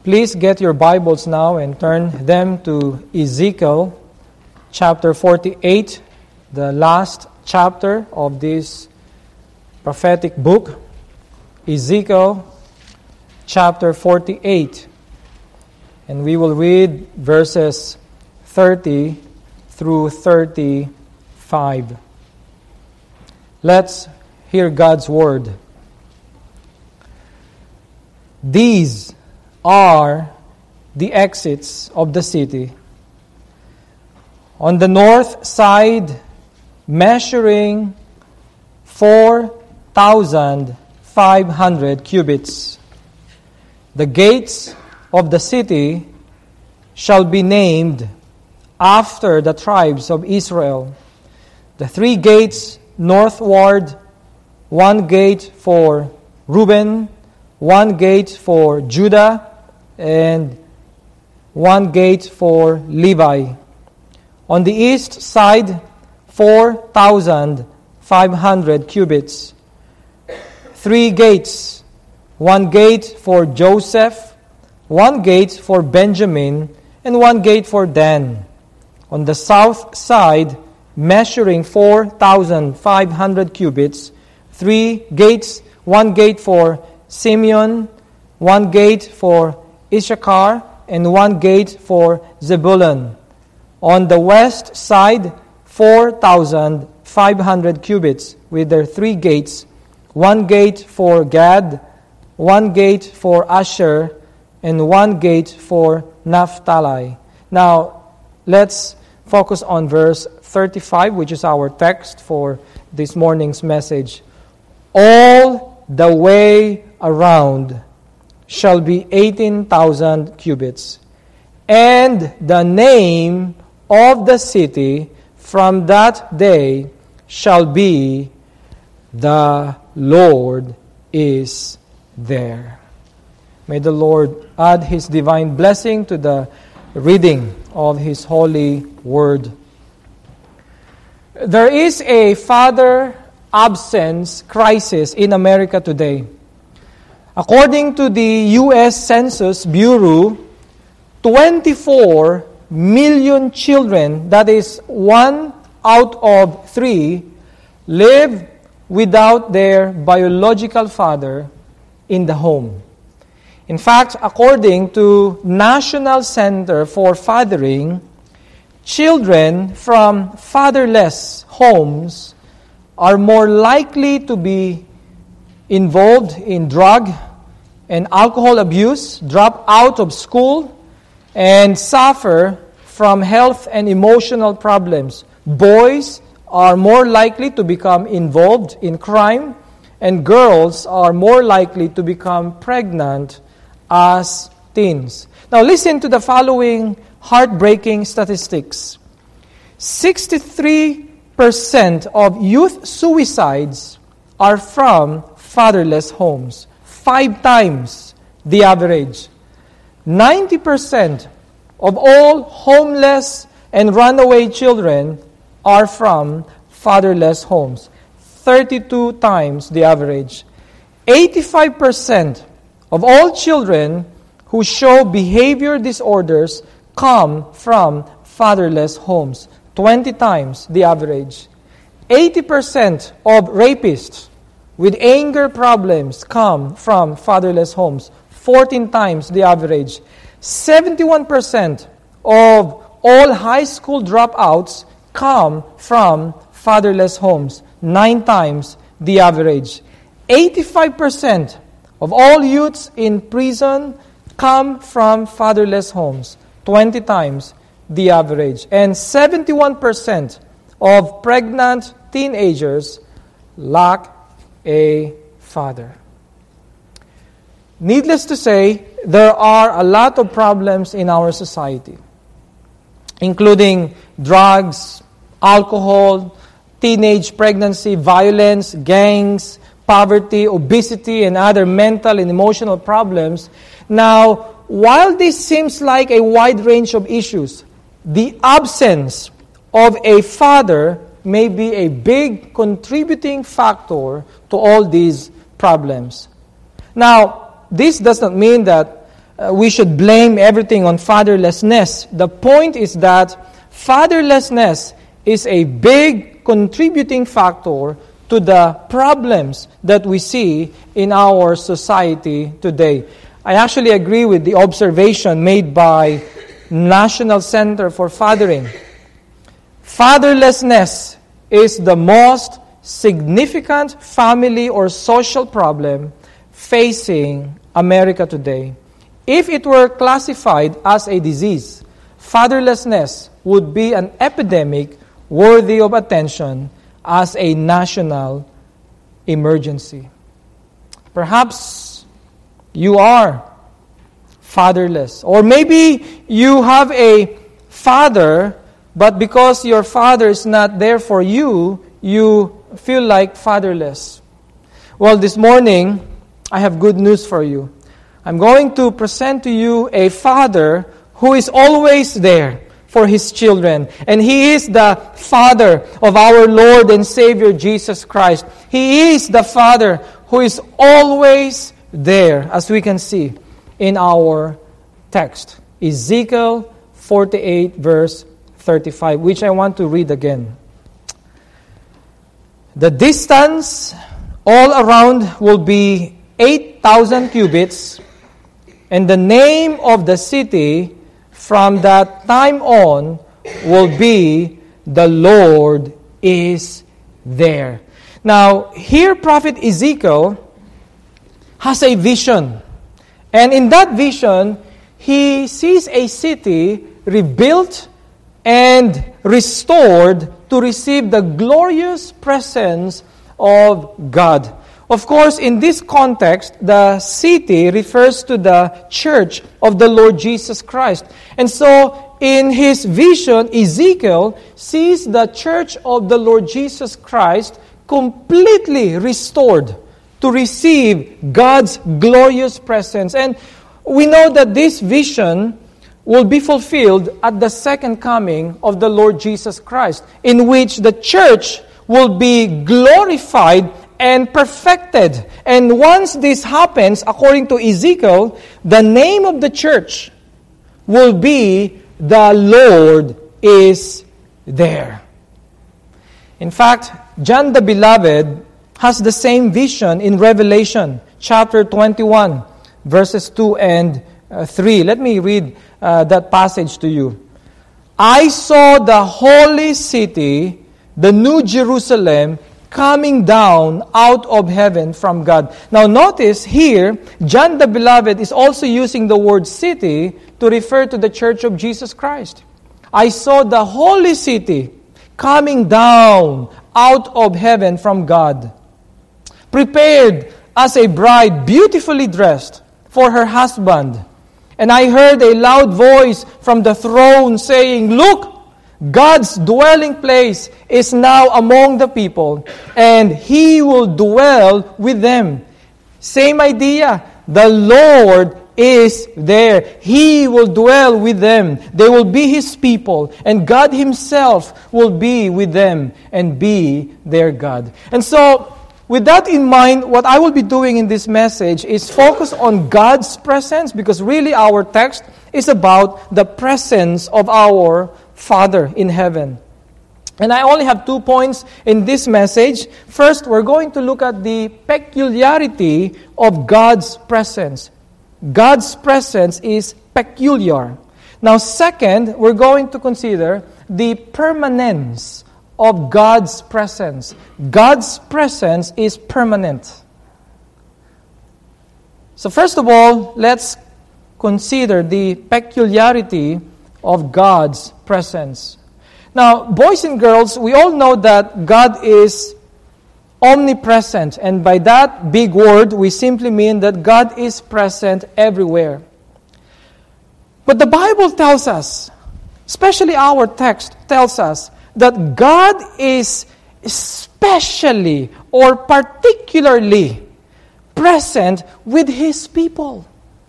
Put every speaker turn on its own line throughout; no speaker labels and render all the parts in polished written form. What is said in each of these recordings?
Please get your Bibles now and turn them to Ezekiel chapter 48, the last chapter of this prophetic book. Ezekiel chapter 48. And we will read verses 30 through 35. Let's hear God's word. These are the exits of the city. On the north side, measuring 4,500 cubits. The gates of the city shall be named after the tribes of Israel. The 3 gates northward, 1 gate for Reuben, 1 gate for Judah, and 1 gate for Levi. On the east side, 4,500 cubits. 3 gates, 1 gate for Joseph, 1 gate for Benjamin, and 1 gate for Dan. On the south side, measuring 4,500 cubits, 3 gates, 1 gate for Simeon, 1 gate for Issachar, and 1 gate for Zebulun. On the west side, 4,500 cubits with their 3 gates, 1 gate for Gad, 1 gate for Asher, and 1 gate for Naphtali. Now, let's focus on verse 35, which is our text for this morning's message. All the way around shall be 18,000 cubits, and the name of the city from that day shall be, The Lord is there. May the Lord add His divine blessing to the reading of His holy word. There is a father absence crisis in America today. According to the U.S. Census Bureau, 24 million children, that is 1 out of 3, live without their biological father in the home. In fact, according to National Center for Fathering, children from fatherless homes are more likely to be involved in drug and alcohol abuse, drop out of school, and suffer from health and emotional problems. Boys are more likely to become involved in crime, and girls are more likely to become pregnant as teens. Now listen to the following heartbreaking statistics. 63% of youth suicides are from fatherless homes, 5 times the average. 90% of all homeless and runaway children are from fatherless homes, 32 times the average. 85% of all children who show behavior disorders come from fatherless homes, 20 times the average. 80% of rapists with anger problems come from fatherless homes, 14 times the average. 71% of all high school dropouts come from fatherless homes, 9 times the average. 85% of all youths in prison come from fatherless homes, 20 times the average. And 71% of pregnant teenagers lack a father. Needless to say, there are a lot of problems in our society, including drugs, alcohol, teenage pregnancy, violence, gangs, poverty, obesity, and other mental and emotional problems. Now, while this seems like a wide range of issues, the absence of a father may be a big contributing factor to all these problems. Now, this does not mean that we should blame everything on fatherlessness. The point is that fatherlessness is a big contributing factor to the problems that we see in our society today. I actually agree with the observation made by National Center for Fathering. Fatherlessness is the most significant family or social problem facing America today. If it were classified as a disease, fatherlessness would be an epidemic worthy of attention as a national emergency. Perhaps you are fatherless. Or maybe you have a father, but because your father is not there for you, you feel like fatherless. Well, this morning, I have good news for you. I'm going to present to you a father who is always there for his children. And he is the Father of our Lord and Savior Jesus Christ. He is the Father who is always there, as we can see in our text. Ezekiel 48, verse 35, which I want to read again. The distance all around will be 8,000 cubits, and the name of the city from that time on will be the Lord is there. Now, here Prophet Ezekiel has a vision. And in that vision, he sees a city rebuilt and restored to receive the glorious presence of God. Of course, in this context, the city refers to the church of the Lord Jesus Christ. And so, in his vision, Ezekiel sees the church of the Lord Jesus Christ completely restored to receive God's glorious presence. And we know that this vision will be fulfilled at the second coming of the Lord Jesus Christ, in which the church will be glorified and perfected. And once this happens, according to Ezekiel, the name of the church will be the Lord is there. In fact, John the Beloved has the same vision in Revelation chapter 21, verses 2 and 3. Let me read that passage to you. I saw the holy city, the new Jerusalem, coming down out of heaven from God. Now notice here, John the Beloved is also using the word city to refer to the church of Jesus Christ. I saw the holy city coming down out of heaven from God, prepared as a bride beautifully dressed for her husband. And I heard a loud voice from the throne saying, "Look, God's dwelling place is now among the people, and He will dwell with them." Same idea. The Lord is there. He will dwell with them. They will be His people, and God Himself will be with them and be their God. And so, with that in mind, what I will be doing in this message is focus on God's presence, because really our text is about the presence of our Father in heaven. And I only have 2 points in this message. First, we're going to look at the peculiarity of God's presence. God's presence is peculiar. Now, second, we're going to consider the permanence of God's presence. God's presence is permanent. So first of all, let's consider the peculiarity of God's presence. Now, boys and girls, we all know that God is omnipresent. And by that big word, we simply mean that God is present everywhere. But the Bible tells us, especially our text tells us, that God is especially or particularly present with His people.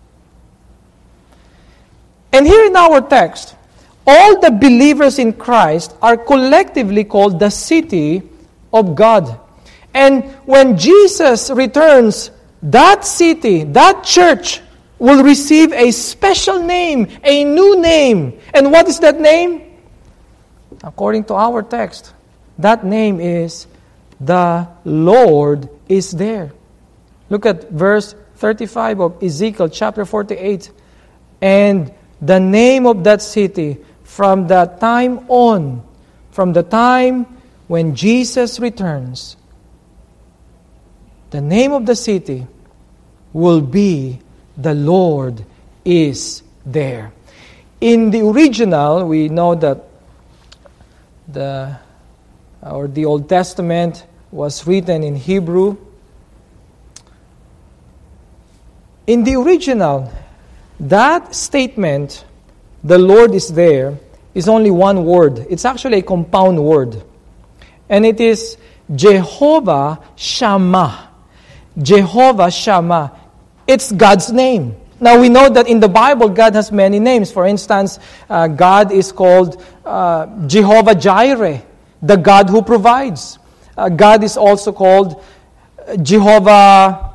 And here in our text, all the believers in Christ are collectively called the city of God. And when Jesus returns, that city, that church, will receive a special name, a new name. And what is that name? According to our text, that name is the Lord is there. Look at verse 35 of Ezekiel chapter 48. And the name of that city from that time on, from the time when Jesus returns, the name of the city will be the Lord is there. In the original, we know that the Old Testament was written in Hebrew. In the original, that statement, the Lord is there, is only one word. It's actually a compound word. And it is Jehovah Shammah. Jehovah Shammah. It's God's name. Now we know that in the Bible, God has many names. For instance, God is called Jehovah Jireh, the God who provides. God is also called Jehovah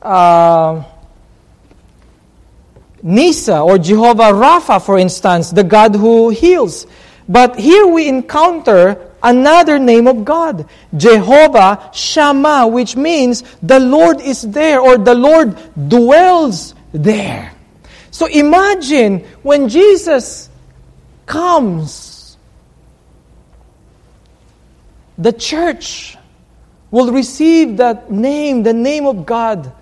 Nisa or Jehovah Rapha, for instance, the God who heals. But here we encounter another name of God, Jehovah Shammah, which means the Lord is there or the Lord dwells there. So imagine when Jesus comes, the church will receive that name, the name of God,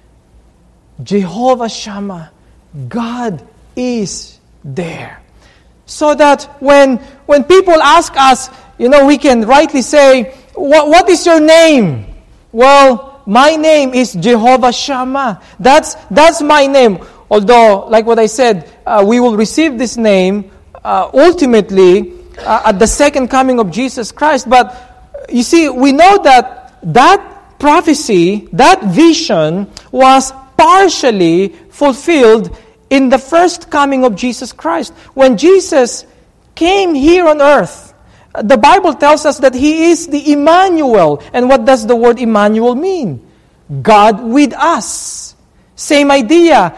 Jehovah Shammah. God is there. So that when people ask us, we can rightly say, what is your name? Well, my name is Jehovah Shammah. That's my name. Although, like what I said, we will receive this name ultimately at the second coming of Jesus Christ. But you see, we know that prophecy, that vision was partially fulfilled in the first coming of Jesus Christ. When Jesus came here on earth, the Bible tells us that He is the Emmanuel. And what does the word Emmanuel mean? God with us. Same idea.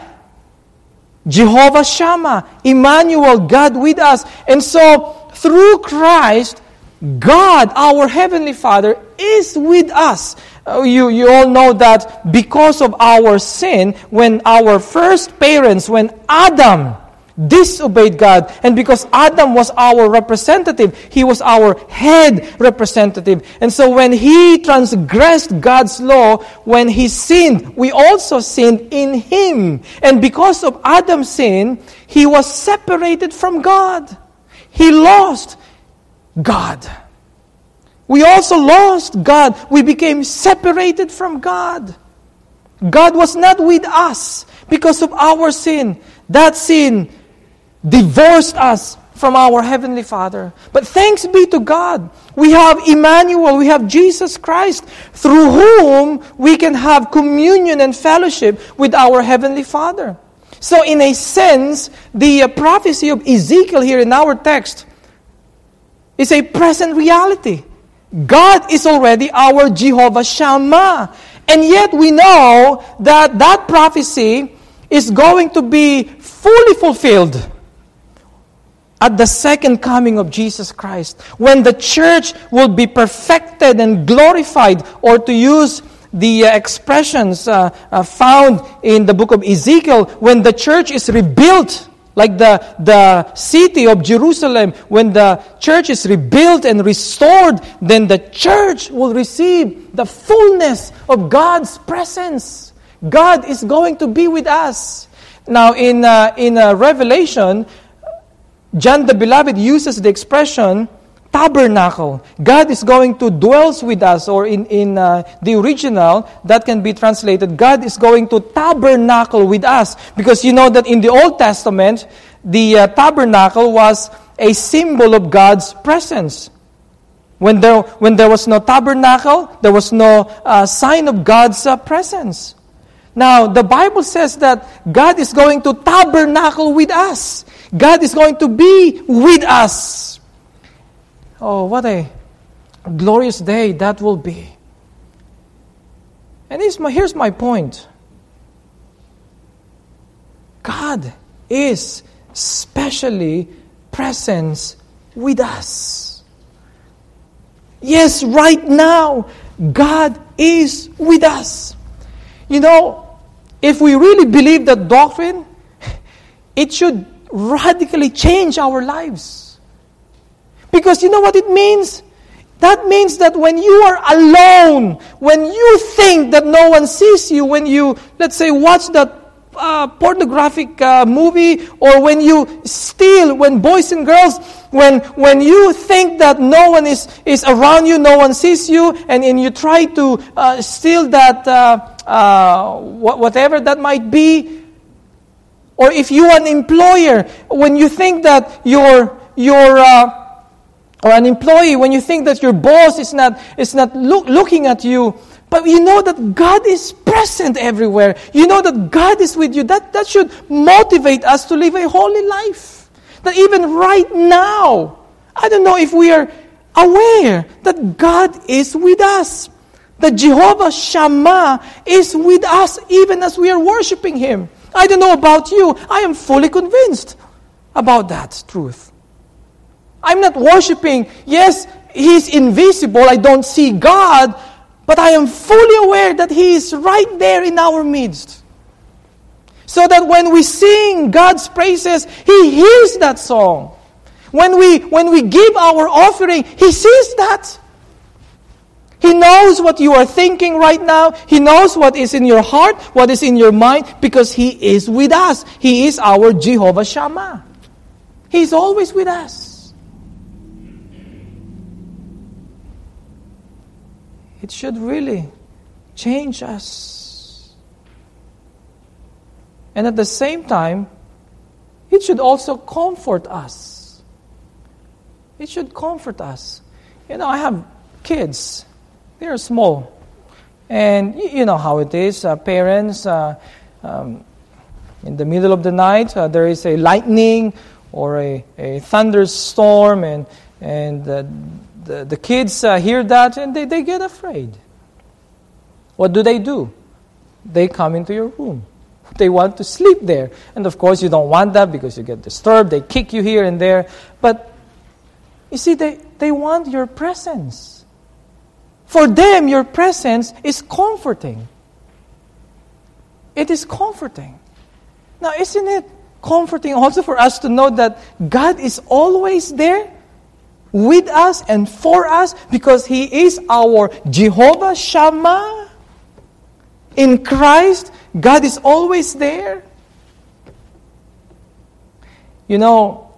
Jehovah Shammah, Emmanuel, God with us. And so, through Christ, God, our Heavenly Father, is with us. You all know that because of our sin, when our first parents, when Adam disobeyed God, and because Adam was our representative, he was our head representative. And so when he transgressed God's law, when he sinned, we also sinned in him. And because of Adam's sin, he was separated from God. He lost God. We also lost God. We became separated from God. God was not with us because of our sin. That sin divorced us from our Heavenly Father. But thanks be to God, we have Emmanuel, we have Jesus Christ, through whom we can have communion and fellowship with our Heavenly Father. So in a sense, the prophecy of Ezekiel here in our text is a present reality. God is already our Jehovah Shammah. And yet we know that prophecy is going to be fully fulfilled at the second coming of Jesus Christ, when the church will be perfected and glorified, or to use the expressions found in the book of Ezekiel, when the church is rebuilt, like the city of Jerusalem, when the church is rebuilt and restored, then the church will receive the fullness of God's presence. God is going to be with us. Now, in Revelation, John the Beloved uses the expression tabernacle. God is going to dwell with us, or in the original, that can be translated, God is going to tabernacle with us. Because you know that in the Old Testament, the tabernacle was a symbol of God's presence. When there was no tabernacle, there was no sign of God's presence. Now, the Bible says that God is going to tabernacle with us. God is going to be with us. Oh, what a glorious day that will be. And here's my point. God is specially present with us. Yes, right now, God is with us. You know, if we really believe that doctrine, it should radically change our lives. Because you know what it means? That means that when you are alone, when you think that no one sees you, when you, let's say, watch that pornographic movie, or when you steal, when boys and girls, when you think that no one is around you, no one sees you, and you try to steal that, whatever that might be, or if you are an employer, when you think that or an employee, when you think that your boss is not looking at you, but you know that God is present everywhere. You know that God is with you. That should motivate us to live a holy life. That even right now, I don't know if we are aware that God is with us. That Jehovah Shammah is with us even as we are worshiping Him. I don't know about you. I am fully convinced about that truth. I'm not worshiping. Yes, He's invisible. I don't see God. But I am fully aware that He is right there in our midst. So that when we sing God's praises, He hears that song. When we give our offering, He sees that. He knows what you are thinking right now. He knows what is in your heart, what is in your mind, because He is with us. He is our Jehovah Shammah. He is always with us. It should really change us. And at the same time, it should also comfort us. It should comfort us. You know, I have kids. They are small. And you know how it is. Parents, in the middle of the night, there is a lightning or a thunderstorm, and the kids hear that and they get afraid. What do? They come into your room. They want to sleep there. And of course you don't want that because you get disturbed. They kick you here and there. But you see, they want your presence. For them, your presence is comforting. It is comforting. Now, isn't it comforting also for us to know that God is always there with us and for us because He is our Jehovah Shammah? In Christ, God is always there. You know,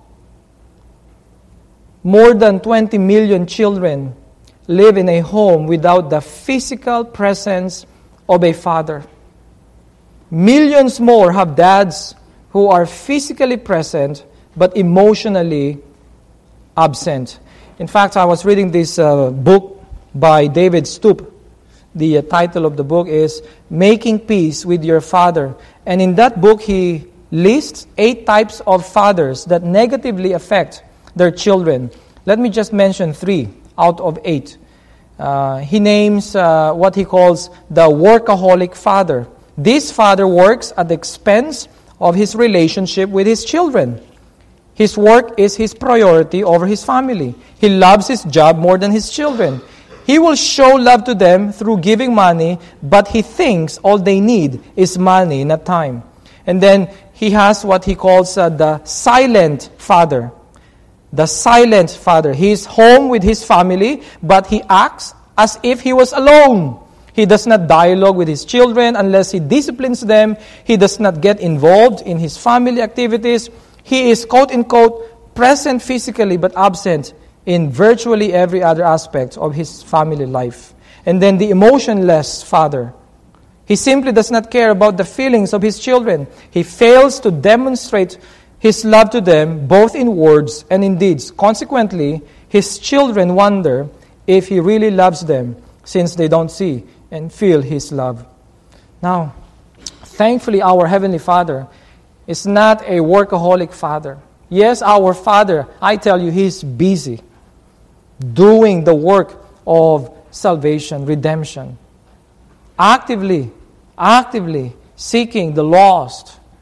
more than 20 million children live in a home without the physical presence of a father. Millions more have dads who are physically present but emotionally absent. In fact, I was reading this book by David Stoop. The title of the book is Making Peace with Your Father. And in that book, he lists 8 types of fathers that negatively affect their children. Let me just mention 3 out of 8. He names what he calls the workaholic father. This father works at the expense of his relationship with his children. His work is his priority over his family. He loves his job more than his children. He will show love to them through giving money, but he thinks all they need is money, not time. And then he has what he calls the silent father. The silent father. He is home with his family, but he acts as if he was alone. He does not dialogue with his children unless he disciplines them. He does not get involved in his family activities. He is, quote-unquote, present physically but absent in virtually every other aspect of his family life. And then the emotionless father. He simply does not care about the feelings of his children. He fails to demonstrate his love to them both in words and in deeds. Consequently, his children wonder if he really loves them since they don't see and feel his love. Now, thankfully, our Heavenly Father is not a workaholic Father. Yes, our Father, I tell you, He's busy doing the work of salvation, redemption. Actively seeking the lost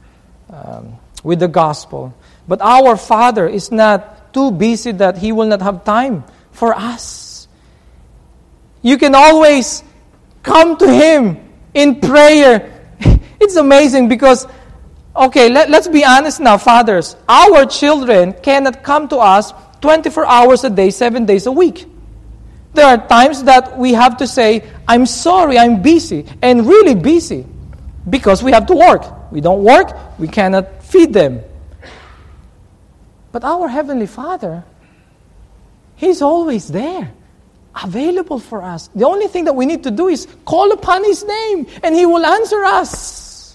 with the gospel. But our Father is not too busy that He will not have time for us. You can always come to Him in prayer. It's amazing because, let's be honest now, fathers. Our children cannot come to us 24 hours a day, 7 days a week. There are times that we have to say, I'm sorry, I'm busy, and really busy, because we have to work. We don't work, we cannot feed them. But our Heavenly Father, He's always there, available for us. The only thing that we need to do is call upon His name, and He will answer us.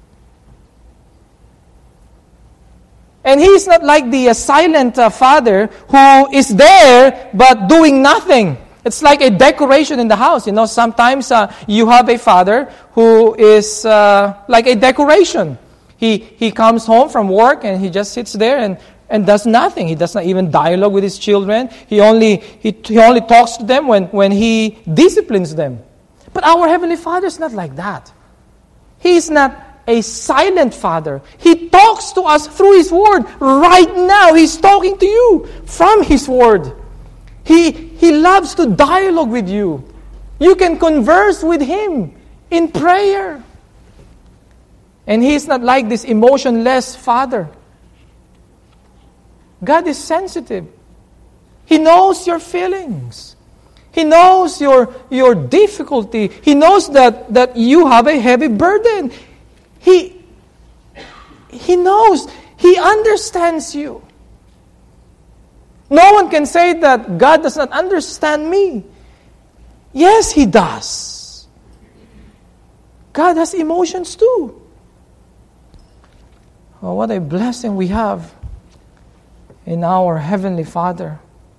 And He's not like the silent father who is there but doing nothing. It's like a decoration in the house. Sometimes you have a father who is like a decoration. He comes home from work and he just sits there and does nothing. He does not even dialogue with his children. He only talks to them when he disciplines them. But our Heavenly Father is not like that. He is not a silent Father. He talks to us through His Word. Right now, He's talking to you from His Word. He loves to dialogue with you. You can converse with Him in prayer. And He's not like this emotionless Father. God is sensitive. He knows your feelings. He knows your difficulty. He knows that you have a heavy burden. He knows. He understands you. No one can say that God does not understand me. Yes, He does. God has emotions too. Oh, what a blessing we have in our Heavenly Father.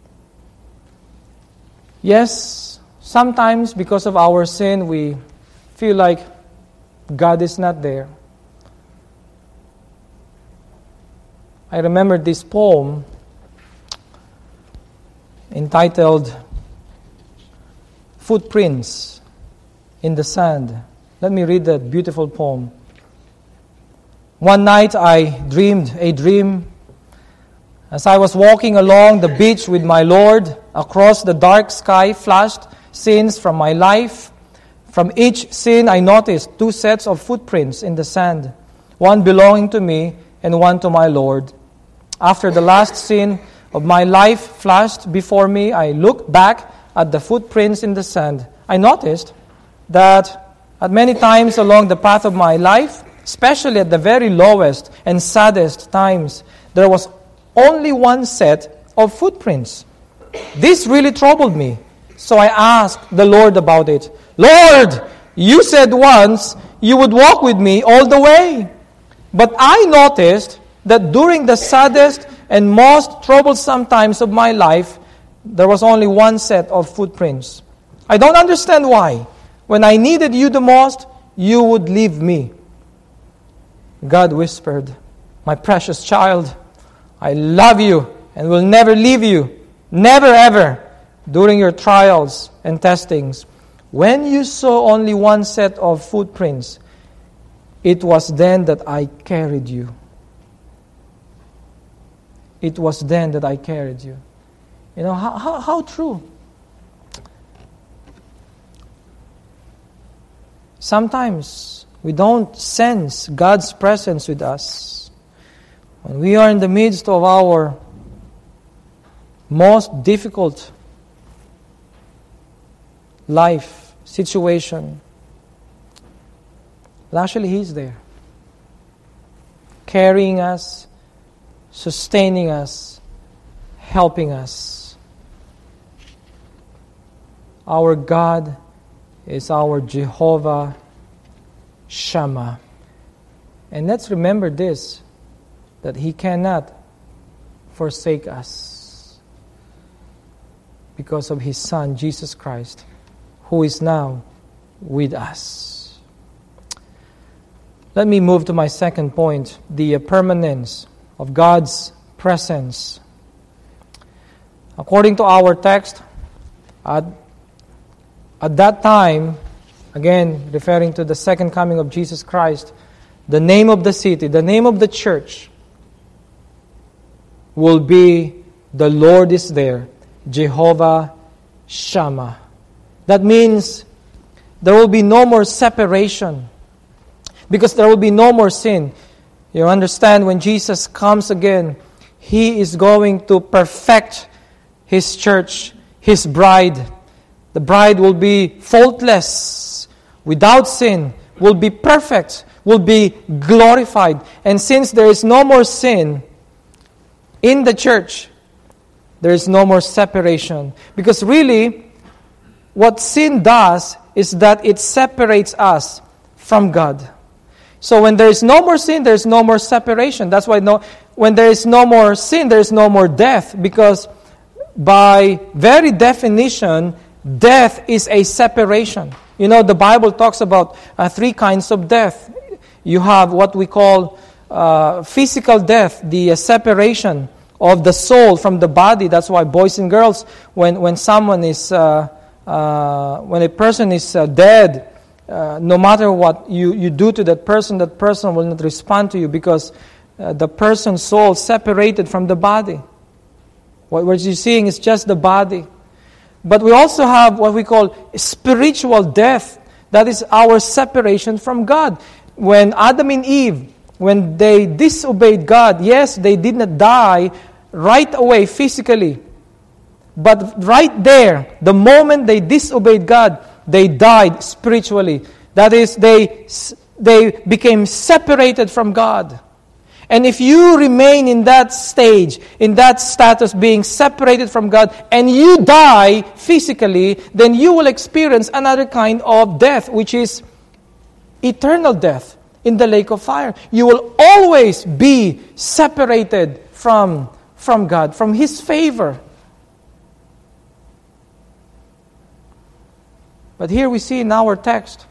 Yes, sometimes because of our sin, we feel like God is not there. I remember this poem entitled Footprints in the Sand. Let me read that beautiful poem. One night I dreamed a dream as I was walking along the beach with my Lord. Across the dark sky flashed scenes from my life. From each scene I noticed 2 sets of footprints in the sand, one belonging to me and one to my Lord. After the last scene of my life flashed before me, I looked back at the footprints in the sand. I noticed that at many times along the path of my life, especially at the very lowest and saddest times, there was only 1 set of footprints. This really troubled me. So I asked the Lord about it. Lord, you said once you would walk with me all the way. But I noticed that during the saddest and most troublesome times of my life, there was only 1 set of footprints. I don't understand why. When I needed you the most, you would leave me. God whispered, my precious child, I love you and will never leave you. Never ever. During your trials and testings, when you saw only 1 set of footprints, it was then that I carried you. It was then that I carried you. You know, how true. Sometimes we don't sense God's presence with us. When we are in the midst of our most difficult life situation, but actually He's there, carrying us, sustaining us, helping us. Our God is our Jehovah Shammah. And let's remember this, that He cannot forsake us because of His Son, Jesus Christ, who is now with us. Let me move to my second point, the permanence of God's presence. According to our text, at that time, again referring to the second coming of Jesus Christ, the name of the city, the name of the church will be the Lord is there, Jehovah Shammah. That means there will be no more separation because there will be no more sin. You understand, when Jesus comes again, He is going to perfect His church, His bride. The bride will be faultless, without sin, will be perfect, will be glorified. And since there is no more sin in the church, there is no more separation. Because really, what sin does is that it separates us from God. So when there is no more sin, there is no more separation. That's why when there is no more sin, there is no more death. Because by very definition, death is a separation. You know, the Bible talks about 3 kinds of death. You have what we call physical death, the separation of the soul from the body. That's why boys and girls, when someone is, when a person is dead, no matter what you do to that person will not respond to you because the person's soul separated from the body. What you're seeing is just the body. But we also have what we call spiritual death. That is our separation from God. When Adam and Eve, when they disobeyed God, yes, they did not die right away physically. But right there, the moment they disobeyed God, they died spiritually. That is, they became separated from God. And if you remain in that stage, in that status, being separated from God, and you die physically, then you will experience another kind of death, which is eternal death in the lake of fire. You will always be separated from God, from His favor. But here we see in our text,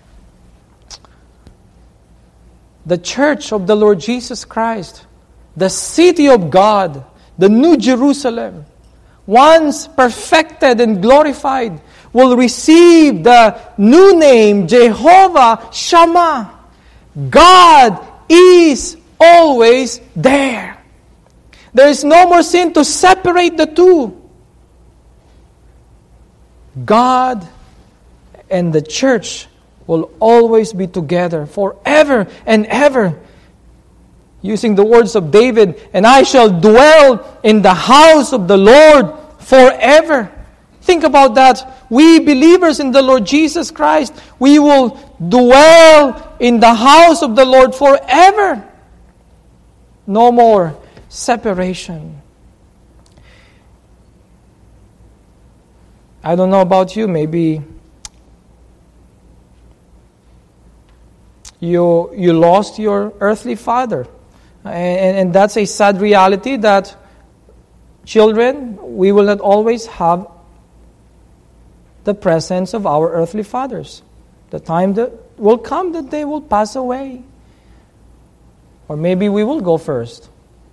the church of the Lord Jesus Christ, the city of God, the New Jerusalem, once perfected and glorified, will receive the new name, Jehovah Shammah. God is always there. There is no more sin to separate the two. God and the church will always be together forever and ever. Using the words of David, and I shall dwell in the house of the Lord forever. Think about that. We believers in the Lord Jesus Christ, we will dwell in the house of the Lord forever. No more separation. I don't know about you, maybe you lost your earthly father. And that's a sad reality that children, we will not always have the presence of our earthly fathers. The time that will come that they will pass away. Or maybe we will go first.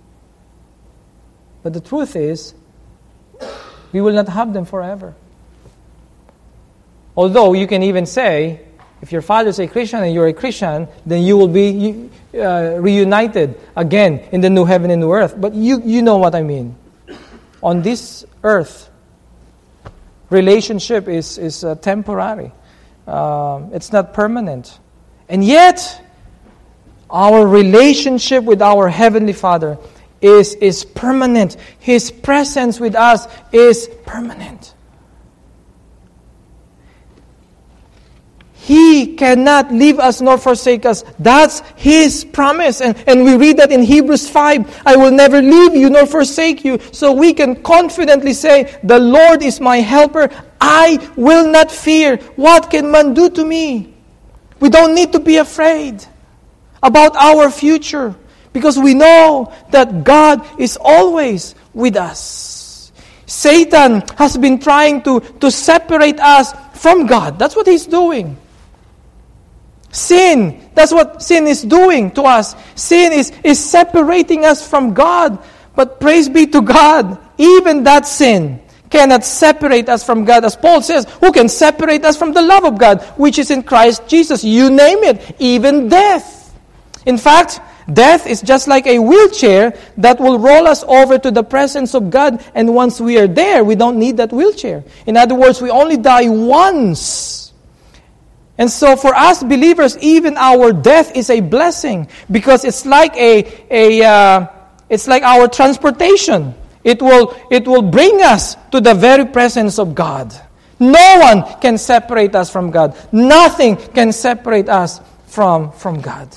But the truth is, we will not have them forever. Although you can even say, if your father is a Christian and you're a Christian, then you will be reunited again in the new heaven and new earth. But you know what I mean. On this earth, relationship is temporary. It's not permanent. And yet, our relationship with our Heavenly Father is permanent. His presence with us is permanent. He cannot leave us nor forsake us. That's His promise. And we read that in Hebrews 5, I will never leave you nor forsake you. So we can confidently say, the Lord is my helper. I will not fear. What can man do to me? We don't need to be afraid about our future because we know that God is always with us. Satan has been trying to separate us from God. That's what he's doing. Sin, that's what sin is doing to us. Sin is separating us from God. But praise be to God, even that sin cannot separate us from God. As Paul says, who can separate us from the love of God, which is in Christ Jesus? You name it, even death. In fact, death is just like a wheelchair that will roll us over to the presence of God, and once we are there, we don't need that wheelchair. In other words, we only die once. And so for us believers, even our death is a blessing, because it's like it's like our transportation. It will bring us to the very presence of God. No one can separate us from God. Nothing can separate us from God.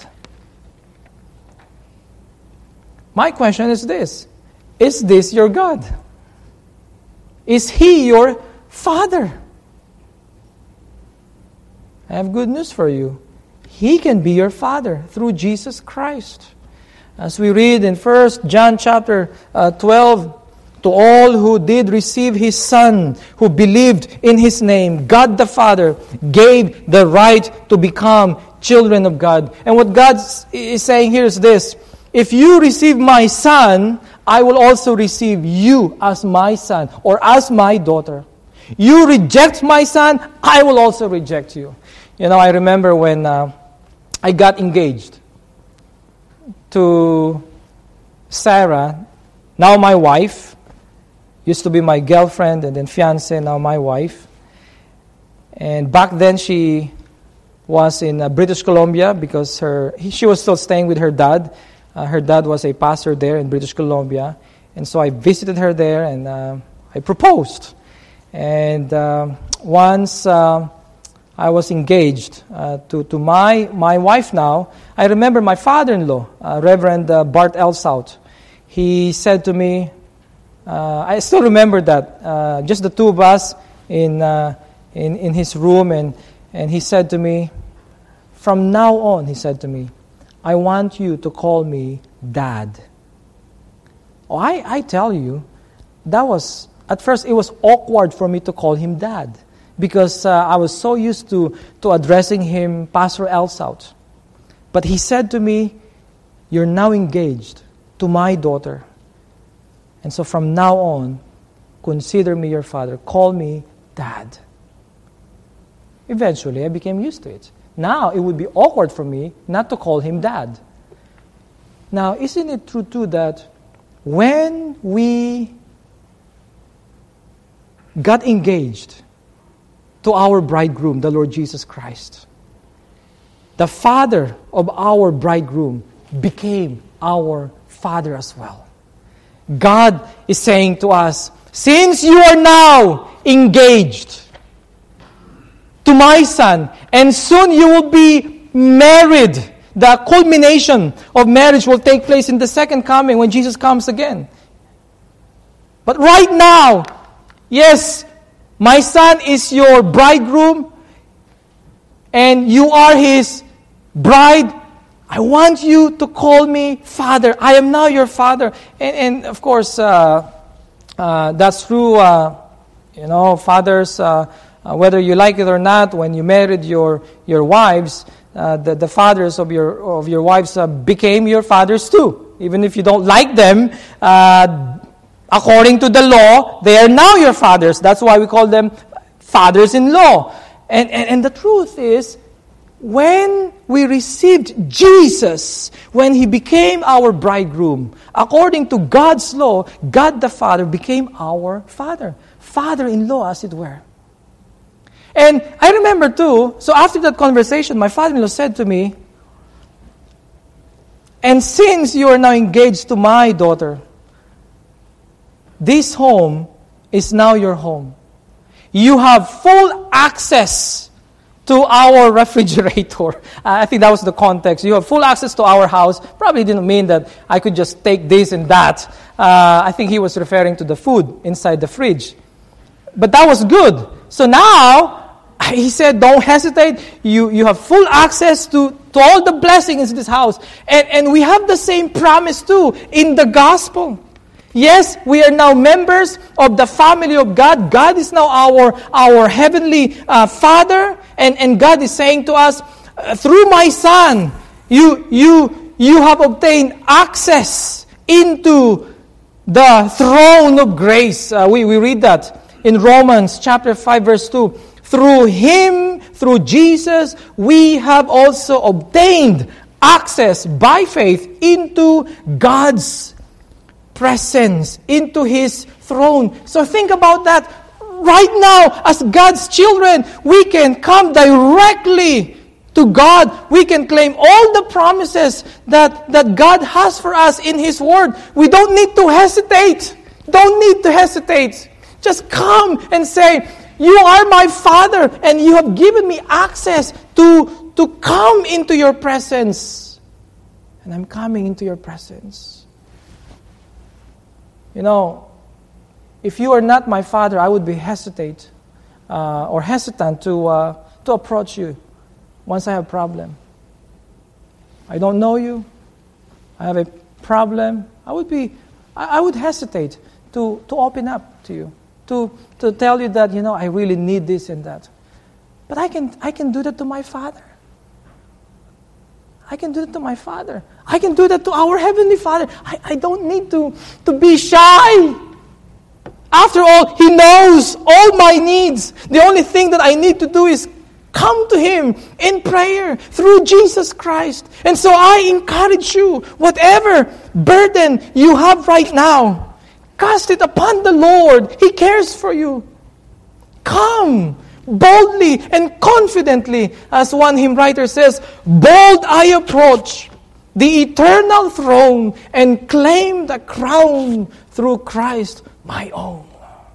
My question is this: is this your God? Is He your Father? I have good news for you. He can be your Father through Jesus Christ. As we read in 1 John chapter 12, to all who did receive His Son, who believed in His name, God the Father gave the right to become children of God. And what God is saying here is this: if you receive my Son, I will also receive you as my son or as my daughter. You reject my Son, I will also reject you. You know, I remember when I got engaged to Sarah, now my wife. Used to be my girlfriend and then fiancé, now my wife. And back then she was in British Columbia because she was still staying with her dad. Her dad was a pastor there in British Columbia. And so I visited her there and I proposed. And once I was engaged to my wife now, I remember my father-in-law, Reverend Bart Elsout. He said to me, I still remember that, just the two of us in his room, and he said to me, from now on, he said to me, I want you to call me Dad. Oh, I tell you, that was, at first it was awkward for me to call him Dad, because I was so used to addressing him Pastor Elsout. But he said to me, you're now engaged to my daughter. And so from now on, consider me your father. Call me Dad. Eventually, I became used to it. Now, it would be awkward for me not to call him Dad. Now, isn't it true too that when we got engaged to our bridegroom, the Lord Jesus Christ, the father of our bridegroom became our father as well? God is saying to us, since you are now engaged to my Son, and soon you will be married, the culmination of marriage will take place in the second coming when Jesus comes again. But right now, yes, my son is your bridegroom, and you are his bride. I want you to call me Father. I am now your Father. And of course, that's true, fathers, whether you like it or not, when you married your wives, the fathers of your wives became your fathers too. Even if you don't like them, according to the law, they are now your fathers. That's why we call them fathers-in-law. And the truth is, when we received Jesus, when He became our bridegroom, according to God's law, God the Father became our Father. Father-in-law, as it were. And I remember too, so after that conversation, my father-in-law said to me, and since you are now engaged to my daughter, this home is now your home. You have full access to our refrigerator. I think that was the context. You have full access to our house. Probably didn't mean that I could just take this and that. I think he was referring to the food inside the fridge. But that was good. So now, he said, don't hesitate. You have full access to all the blessings in this house. And we have the same promise too in the gospel. Yes, we are now members of the family of God. God is now our heavenly Father. And God is saying to us, through my Son, you have obtained access into the throne of grace. We read that in Romans chapter 5 verse 2. Through Him, through Jesus, we have also obtained access by faith into God's presence, into His throne. So think about that. Right now, as God's children, we can come directly to God. We can claim all the promises that God has for us in His Word. We don't need to hesitate. Don't need to hesitate. Just come and say, you are my Father, and you have given me access to come into your presence. And I'm coming into your presence. You know, if you are not my Father, I would be hesitant to approach you once I have a problem. I don't know you. I have a problem. I would hesitate to open up to you, to tell you that, I really need this and that. But I can do that to my Father. I can do that to my Father. I can do that to our Heavenly Father. I don't need to be shy. After all, He knows all my needs. The only thing that I need to do is come to Him in prayer through Jesus Christ. And so I encourage you, whatever burden you have right now, cast it upon the Lord. He cares for you. Come boldly and confidently, as one hymn writer says, bold I approach the eternal throne and claim the crown through Christ my own.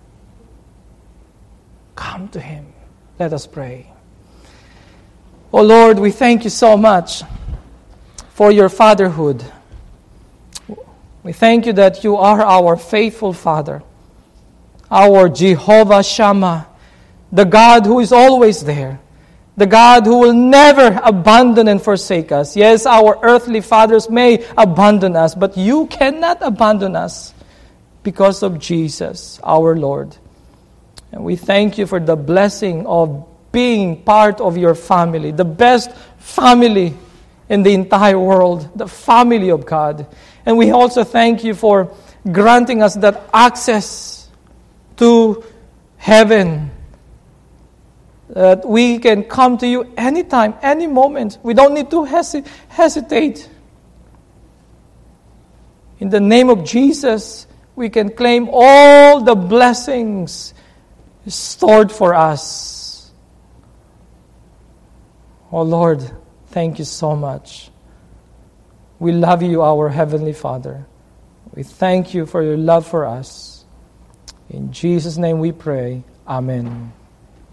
Come to Him. Let us pray. Oh Lord, we thank you so much for your fatherhood. We thank you that you are our faithful Father, our Jehovah Shammah, the God who is always there, the God who will never abandon and forsake us. Yes, our earthly fathers may abandon us, but you cannot abandon us because of Jesus, our Lord. And we thank you for the blessing of being part of your family, the best family in the entire world, the family of God. And we also thank you for granting us that access to heaven, that we can come to you anytime, any moment. We don't need to hesitate. In the name of Jesus, we can claim all the blessings stored for us. Oh Lord, thank you so much. We love you, our Heavenly Father. We thank you for your love for us. In Jesus' name we pray. Amen.